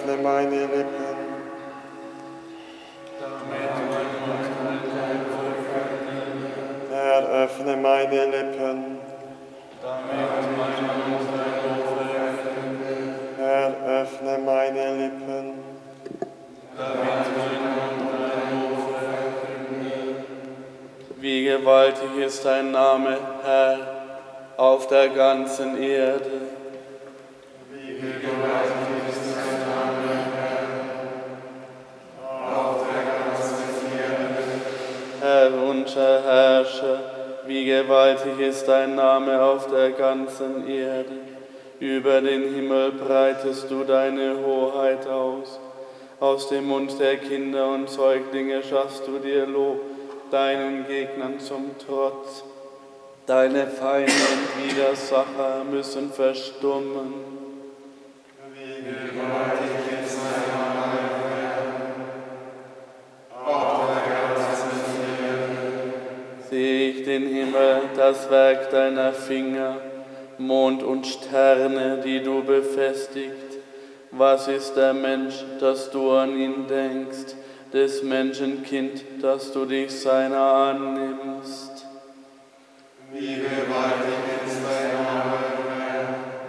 öffne meine Lippen. Herr, öffne meine Lippen. Herr, öffne meine Lippen. Wie gewaltig ist dein Name, Herr, auf der ganzen Erde. Wie gewaltig ist dein Name, Herr, auf der ganzen Erde. Herr, unser Herrscher, wie gewaltig ist dein Name auf der ganzen Erde. Über den Himmel breitest du deine Hoheit aus. Aus dem Mund der Kinder und Säuglinge schaffst du dir Lob, deinen Gegnern zum Trotz. Deine Feinde und Widersacher müssen verstummen. Wie gewaltig ist dein Name, Herr, auf der ganzen Erde. Sehe ich den Himmel, das Werk deiner Finger, Mond und Sterne, die du befestigt. Was ist der Mensch, dass du an ihn denkst, des Menschenkind, dass du dich seiner annimmst? Wie gewaltig ist dein Name, Herr,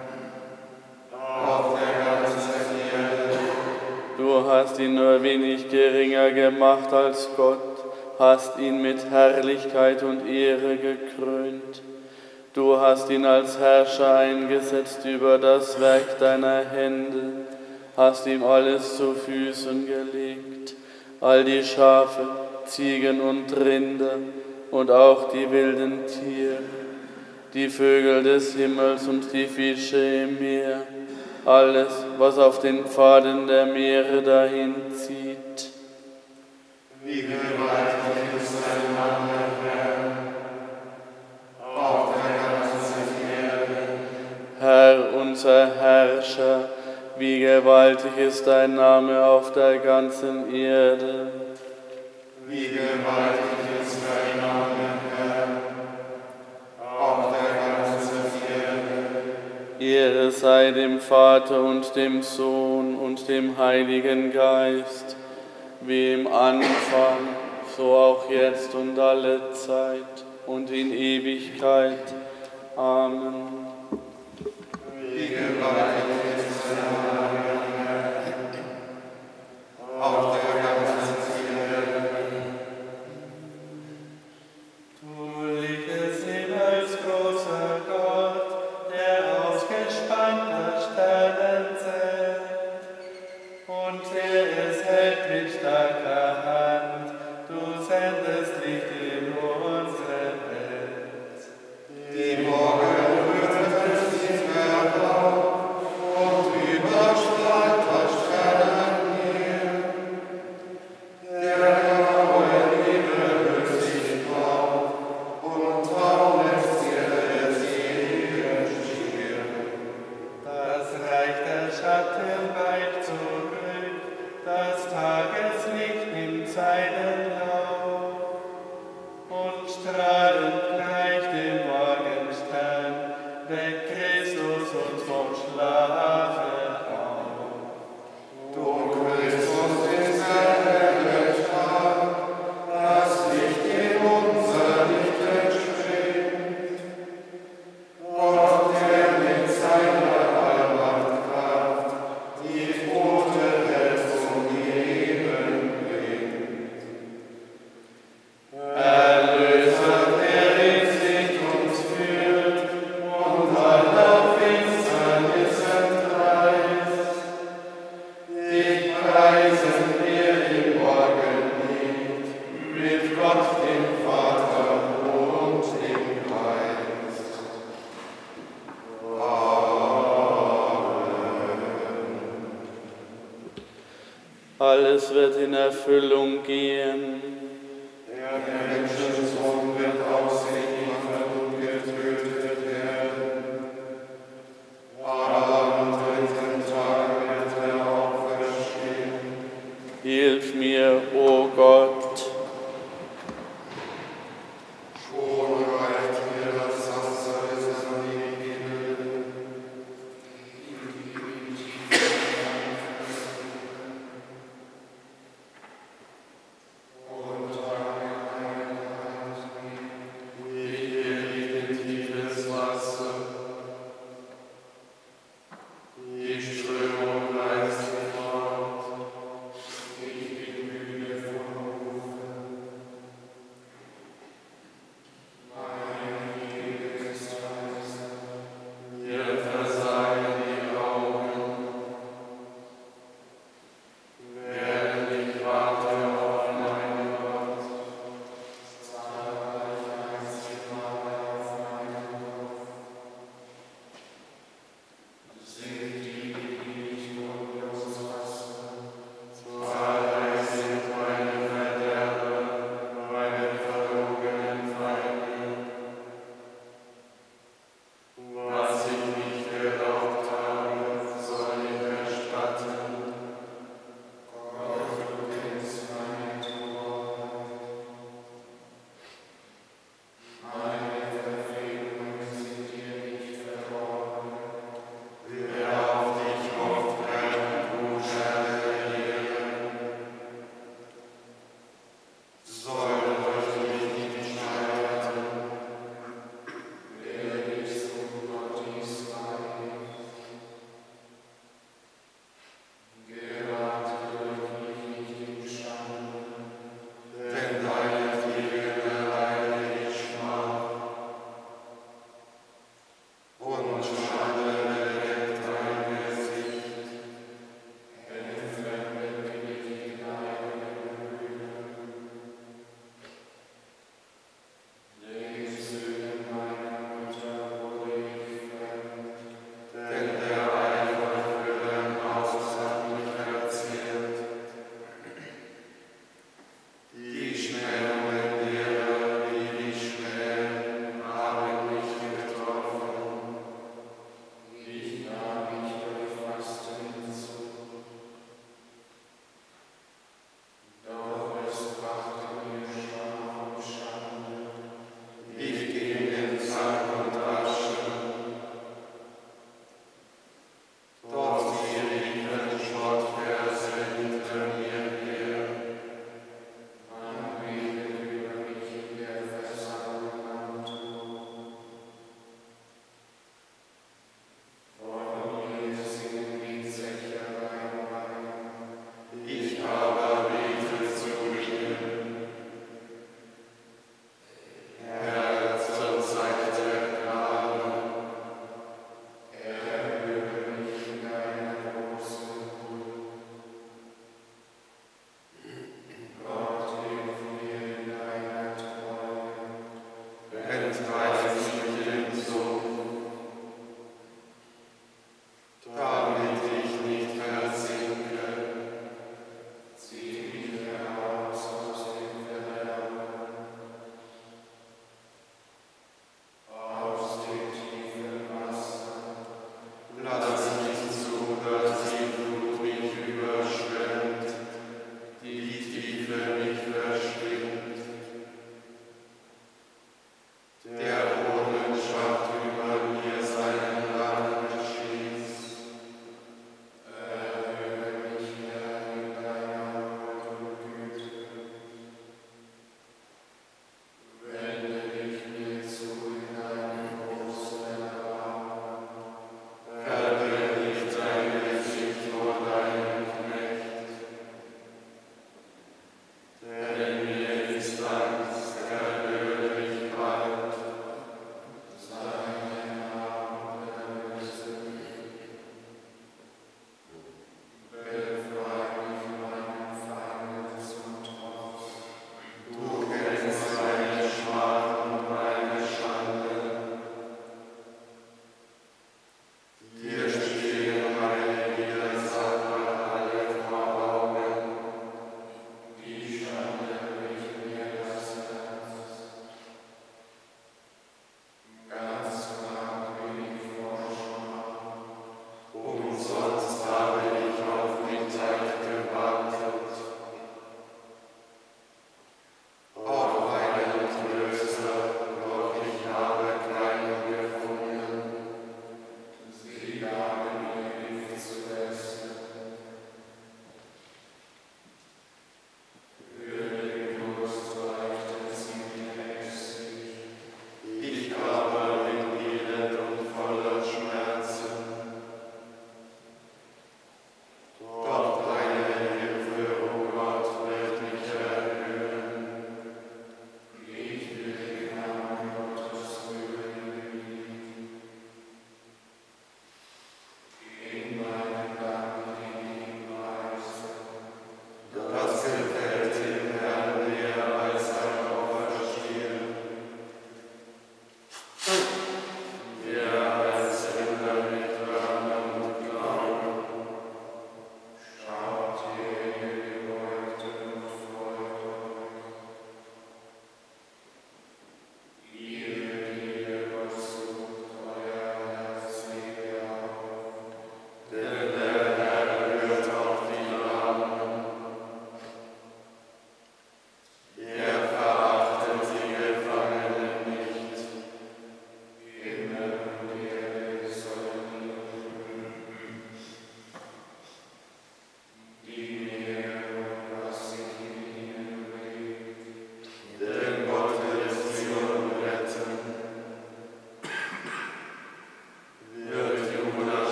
auf der ganzen Erde. Du hast ihn nur wenig geringer gemacht als Gott, hast ihn mit Herrlichkeit und Ehre gekrönt. Du hast ihn als Herrscher eingesetzt über das Werk deiner Hände, hast ihm alles zu Füßen gelegt, all die Schafe, Ziegen und Rinder und auch die wilden Tiere, die Vögel des Himmels und die Fische im Meer, alles, was auf den Pfaden der Meere dahin zieht. Wie gewaltig ist dein Name, Herr, auf der ganzen Erde. Herr, unser Herrscher, wie gewaltig ist dein Name auf der ganzen Erde. Wie gewaltig ist dein Name, Herr, auf der ganzen Erde. Ehre sei dem Vater und dem Sohn und dem Heiligen Geist, wie im Anfang, so auch jetzt und alle Zeit und in Ewigkeit. Amen. Wie gewaltig ist dein Name, Herr, auf der ganzen Erde. Du liegest Himmels großer Gott, der ausgespannter Sterne zählt, und der es hält mit starker Hand. Du sendest Licht in unsere Welt. Die Morgenröte sich herauf und überstrahlt das Sternenmeer. Der graue Nebel löst sich auf und taumet der Seelen Stirn. Das Reich der Schatten weicht zurück, das Tageslicht nimmt seinen Lauf, und strahlend gleich dem Morgenstern weckt Christus uns vom Schlafe auf. Du Christus ist der helle Tag, das Licht in unser Licht entspringt. Gott, der mit seiner Allmachtkraft die tote Welt zum Leben bringt. Erlöser, der in sich uns führt und aller Finsternis entreißt. Dich preisen wir im Morgenlied, mit Gott, dem Vater und dem Geist. Alles wird in Erfüllung gehen. Der Menschensohn wird ausgeliefert und getötet werden. Aber am dritten Tag wird er auferstehen. Hilf mir, o Gott. Schon reicht mir das Wasser bis an die Kehle.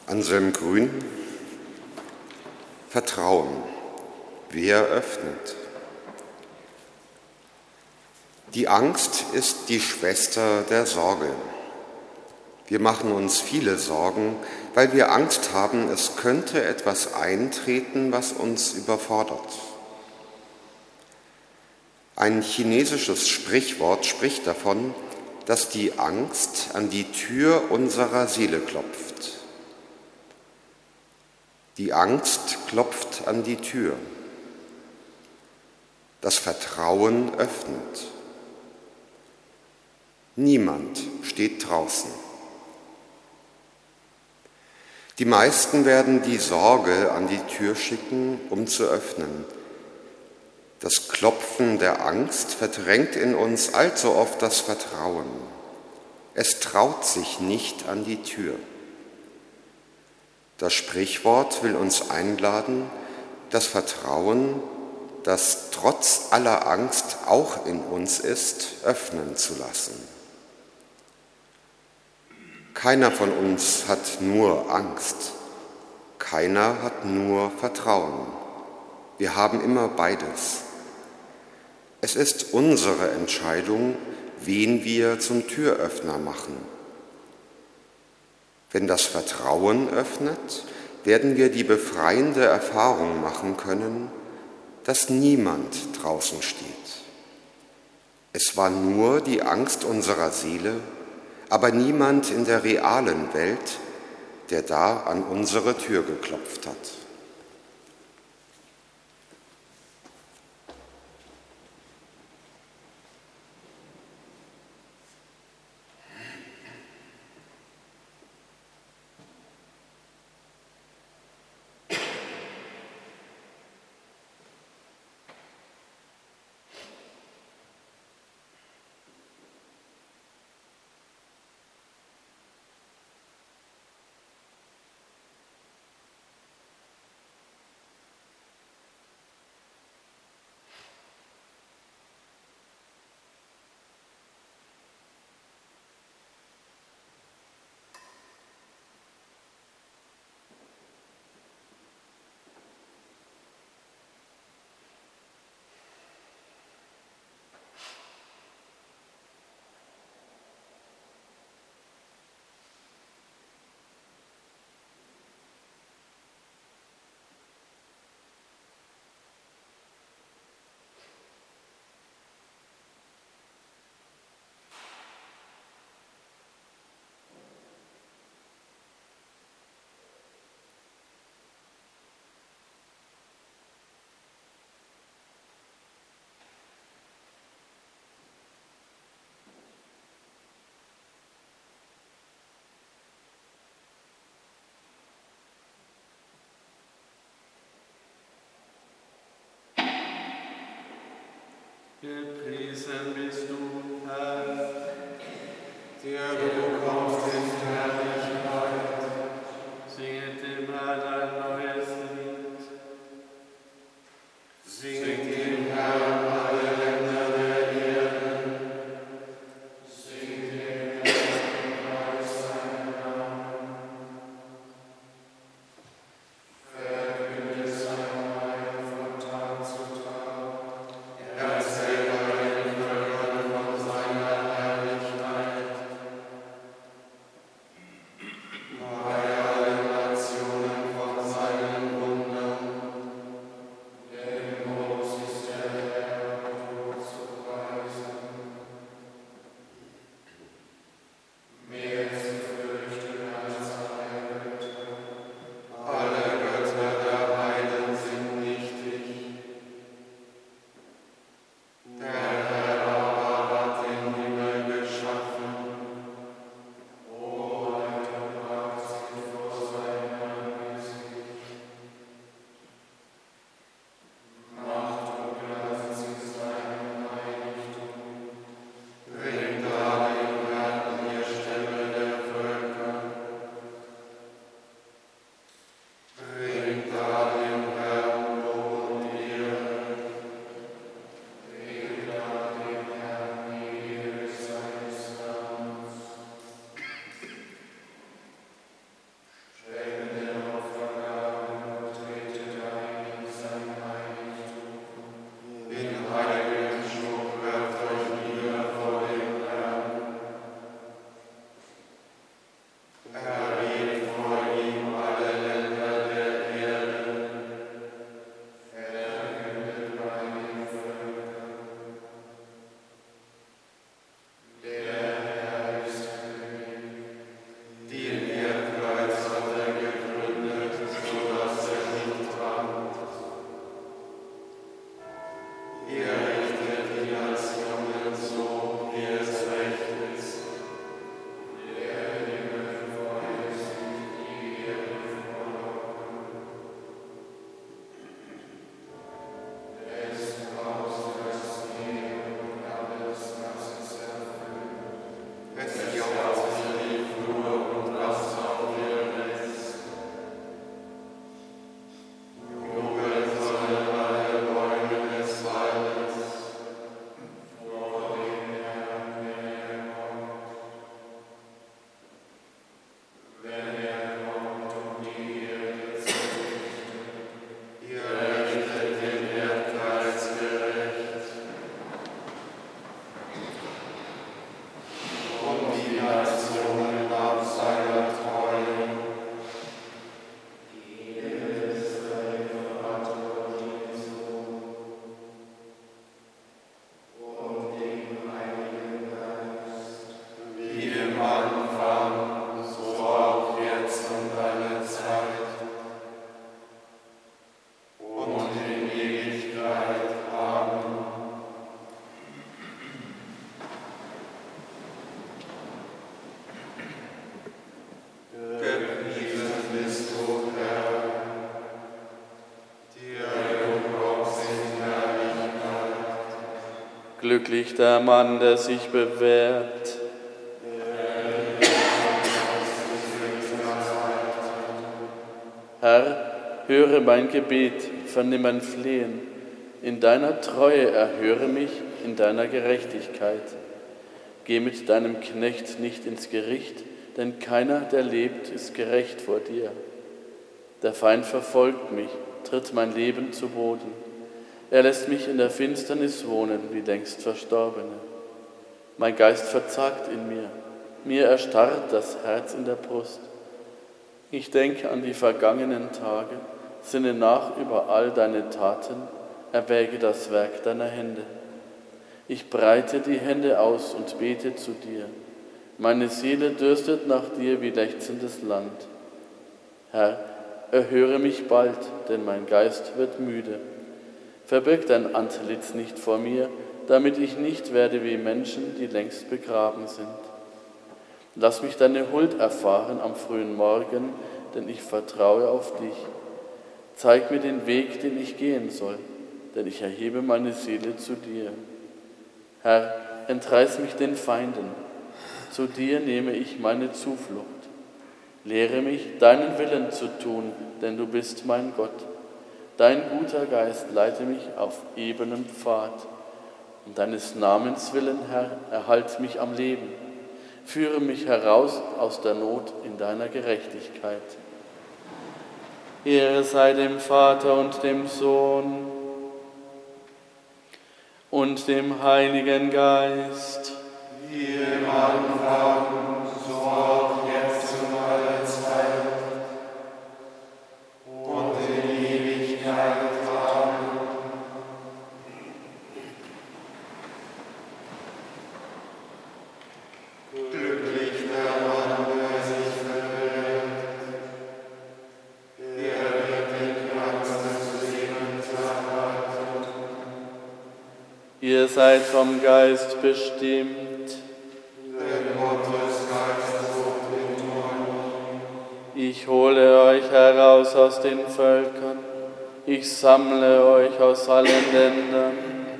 Anselm Grün. Vertrauen. Wer öffnet? Die Angst ist die Schwester der Sorge. Wir machen uns viele Sorgen, weil wir Angst haben, es könnte etwas eintreten, was uns überfordert. Ein chinesisches Sprichwort spricht davon, dass die Angst an die Tür unserer Seele klopft. Die Angst klopft an die Tür. Das Vertrauen öffnet. Niemand steht draußen. Die meisten werden die Sorge an die Tür schicken, um zu öffnen. Das Klopfen der Angst verdrängt in uns allzu oft das Vertrauen. Es traut sich nicht an die Tür. Das Sprichwort will uns einladen, das Vertrauen, das trotz aller Angst auch in uns ist, öffnen zu lassen. Keiner von uns hat nur Angst. Keiner hat nur Vertrauen. Wir haben immer beides. Es ist unsere Entscheidung, wen wir zum Türöffner machen. Wenn das Vertrauen öffnet, werden wir die befreiende Erfahrung machen können, dass niemand draußen steht. Es war nur die Angst unserer Seele, aber niemand in der realen Welt, der da an unsere Tür geklopft hat. Gepriesen bist du, Herr, der du kommst in Herrlichkeit. singet dem Herrn ein neues Lied. Singt dem Herrn alle Länder der Erde. Singt dem Herrn Preis seinen Namen. Verkündet sein Heil von Tag zu Tag. Erzählt allen Völkern von seiner Herrlichkeit. Glücklich der Mann, der sich bewährt. Herr, höre mein Gebet, vernimm mein Flehen. In deiner Treue erhöre mich, in deiner Gerechtigkeit. Geh mit deinem Knecht nicht ins Gericht, denn keiner, der lebt, ist gerecht vor dir. Der Feind verfolgt mich, tritt mein Leben zu Boden. Er lässt mich in der Finsternis wohnen, wie längst Verstorbene. Mein Geist verzagt in mir, mir erstarrt das Herz in der Brust. Ich denke an die vergangenen Tage, sinne nach über all deine Taten, erwäge das Werk deiner Hände. Ich breite die Hände aus und bete zu dir. Meine Seele dürstet nach dir wie lechzendes Land. Herr, erhöre mich bald, denn mein Geist wird müde. Verbirg dein Antlitz nicht vor mir, damit ich nicht werde wie Menschen, die längst begraben sind. Lass mich deine Huld erfahren am frühen Morgen, denn ich vertraue auf dich. Zeig mir den Weg, den ich gehen soll, denn ich erhebe meine Seele zu dir. Herr, entreiß mich den Feinden. Zu dir nehme ich meine Zuflucht. Lehre mich, deinen Willen zu tun, denn du bist mein Gott. Dein guter Geist leite mich auf ebenem Pfad. Um deines Namens willen, Herr, erhalte mich am Leben. Führe mich heraus aus der Not in deiner Gerechtigkeit. Ehre sei dem Vater und dem Sohn und dem Heiligen Geist. Wie im Anfang, so auch jetzt und alle Zeit und in Ewigkeit. Amen. Glücklich der Mann, der sich bewährt, der wird den Glanz des Lebens erwartet. Ihr seid vom Geist bestimmt. Ich hole euch heraus aus den Völkern, ich sammle euch aus allen Ländern.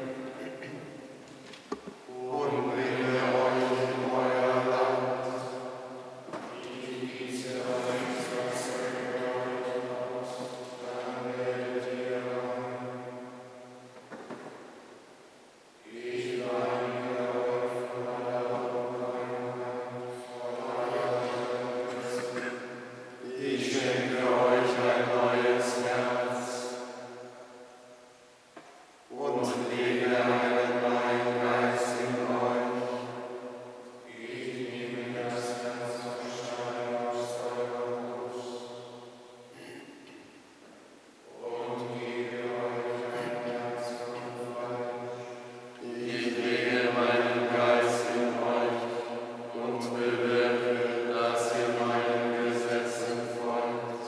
Und bringe euch in euer Land. Ich gieße euch das Wasser aus, dann werdet ihr rein. Ich reinige euch von aller Unreinheit, von aller Bösen. Ich schenke euch ein neues Herz und lege meinen neuen Geist in euch. Ich nehme das Herz von Stein aus eurer Brust und gebe euch ein Herz von Fleisch. Ich lege meinen Geist in euch und bewirke, dass ihr meinen Gesetzen folgt.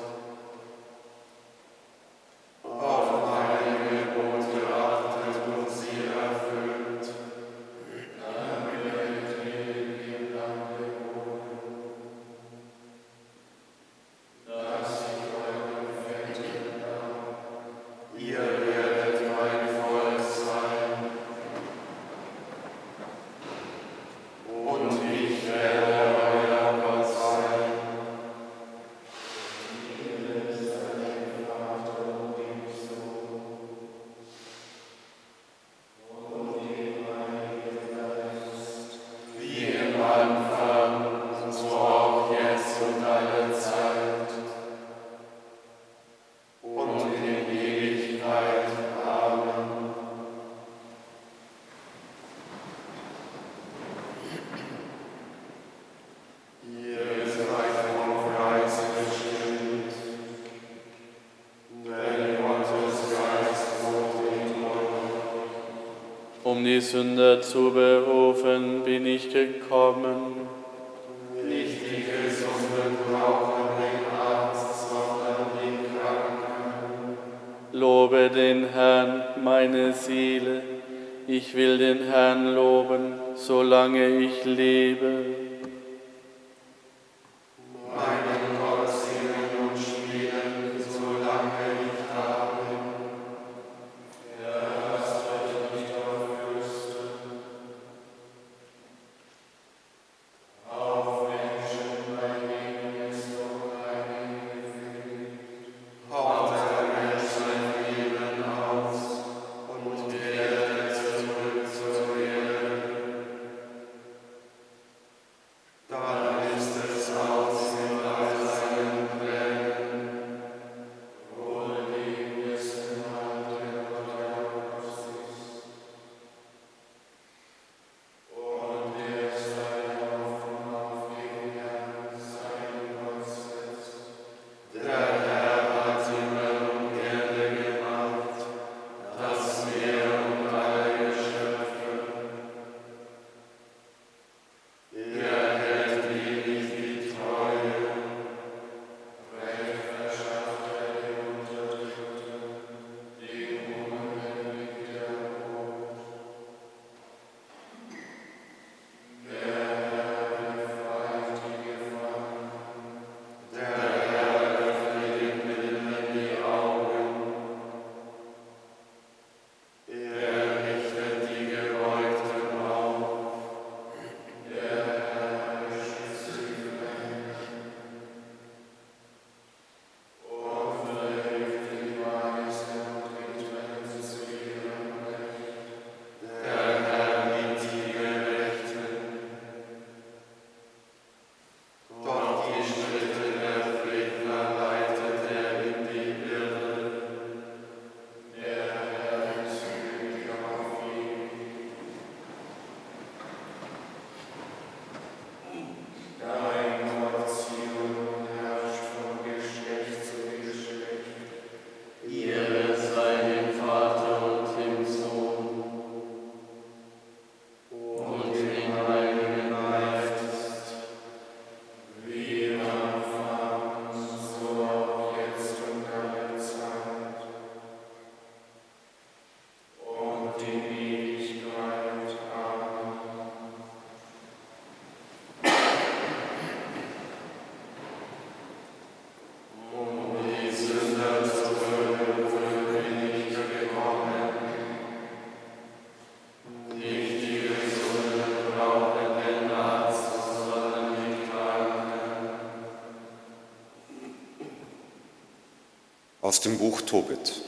Auf meine Gebote achtet und sie erfüllt, dann werdet ihr in dem Lande wohnen, das ich euch verhängt habe. Ihr werdet mein Volk sein, und ich werde euer Gott sein. Wie im Anfang, so auch jetzt und alle Zeit und in Ewigkeit. Amen. Ihr seid vom Geist bestimmt, denn Gottes Geist wohnt in euch. Um die Sünder zu berufen, bin ich gekommen. Nicht die Gesunden brauchen den Arzt, sondern die Kranken. Lobe den Herrn, meine Seele. Ich will den Herrn loben, solange ich lebe. Meinen Gott singen und spielen, solange ich da bin. Lasst euch nicht aufrüsten, Aus dem Buch Tobit.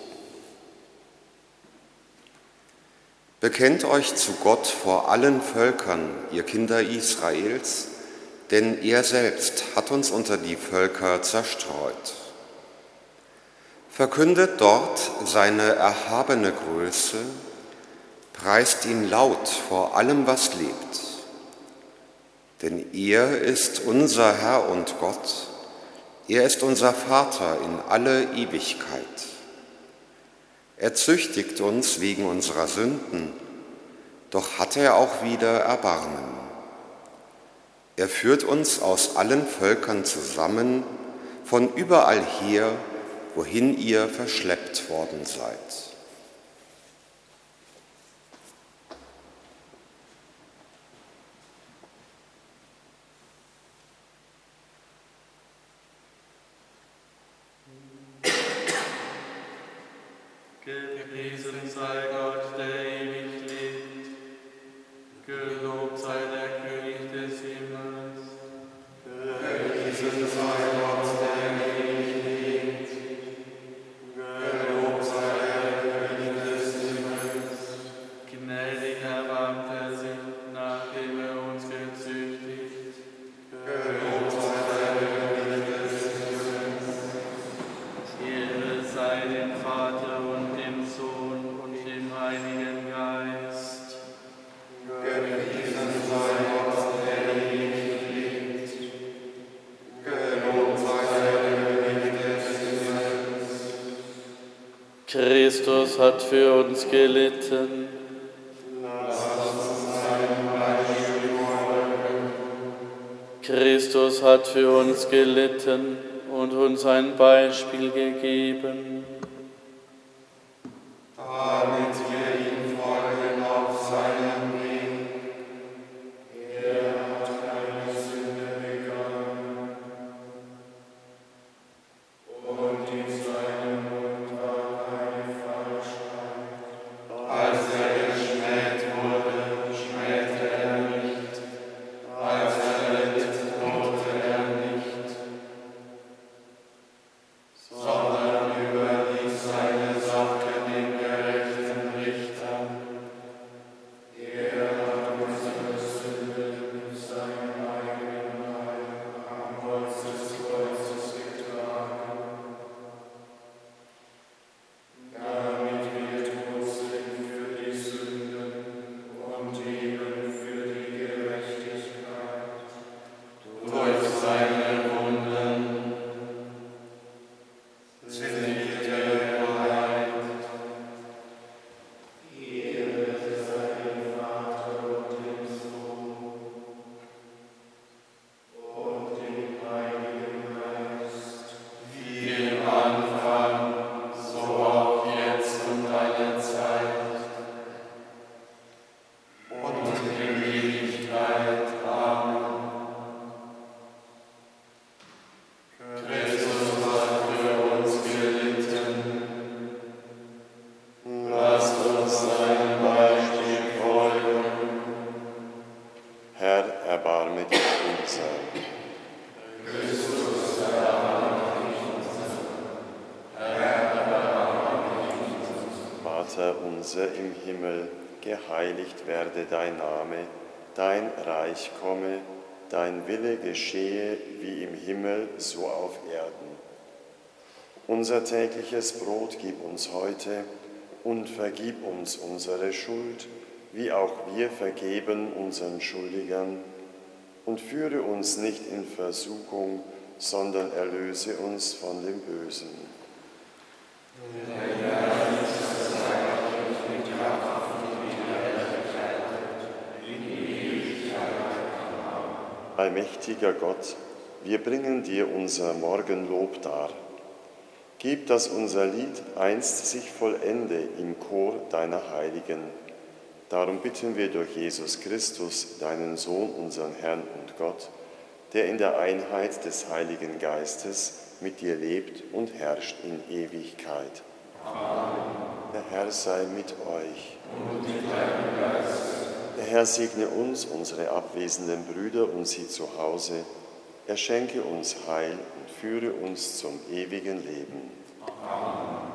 Bekennt euch zu Gott vor allen Völkern, ihr Kinder Israels, denn er selbst hat uns unter die Völker zerstreut. Verkündet dort seine erhabene Größe, preist ihn laut vor allem, was lebt. Denn er ist unser Herr und Gott, er ist unser Vater in alle Ewigkeit. Er züchtigt uns wegen unserer Sünden, doch hat er auch wieder Erbarmen. Er führt uns aus allen Völkern zusammen, von überall her, wohin ihr verschleppt worden seid. Gepriesen sei Gott, der ewig lebt. Gelobt sei der König des Himmels. Gepriesen sei Gott, der ewig lebt. Gelobt sei der König des Himmels. Gnädig erbarmt er sich, nachdem er uns gezüchtigt. Gelobt sei der König des Himmels. Ehre sei dem Vater und dem Sohn und dem Heiligen Geist. Gepriesen sei Gott, der ewig lebt. Gelobt sei der König des Himmels. Christus hat für uns gelitten. Christus hat für uns gelitten und uns ein Beispiel gegeben. Damit wir ihm folgen auf seinem Weg. Er hat keine Sünde begangen. Und in seinem Mund war keine Falschheit. Als er geschmäht wurde, schmähte er nicht. Als er litt, drohte er nicht. Sondern überließ seine Sache den gerechten Richtern. Er hat unsere Sünde mit seinem eigenen Leib am Holz des Kreuzes getragen, damit wir tot sind für die Sünden und leben für die Gerechtigkeit. Durch seine Wunden sind wir geheilt. Ehre sei dem Vater und dem Sohn und dem Heiligen Geist, wie im Anfang, so auch jetzt und alle Zeit und in Ewigkeit. Amen. Christus hat für uns gelitten. Lasst uns seinem Beispiel folgen. Herr, erbarme dich unser. Vater unser im Himmel, geheiligt werde dein Name, dein Reich komme, dein Wille geschehe wie im Himmel, so auf Erden. Unser tägliches Brot gib uns heute und vergib uns unsere Schuld, wie auch wir vergeben unseren Schuldigern. Und führe uns nicht in Versuchung, sondern erlöse uns von dem Bösen. Allmächtiger Gott, wir bringen dir unser Morgenlob dar. Gib, dass unser Lied einst sich vollende im Chor deiner Heiligen. Darum bitten wir durch Jesus Christus, deinen Sohn, unseren Herrn und Gott, der in der Einheit des Heiligen Geistes mit dir lebt und herrscht in Ewigkeit. Amen. Der Herr sei mit euch. Und mit deinem Geist. Der Herr segne uns, unsere abwesenden Brüder und sie zu Hause. Er schenke uns Heil und führe uns zum ewigen Leben. Amen.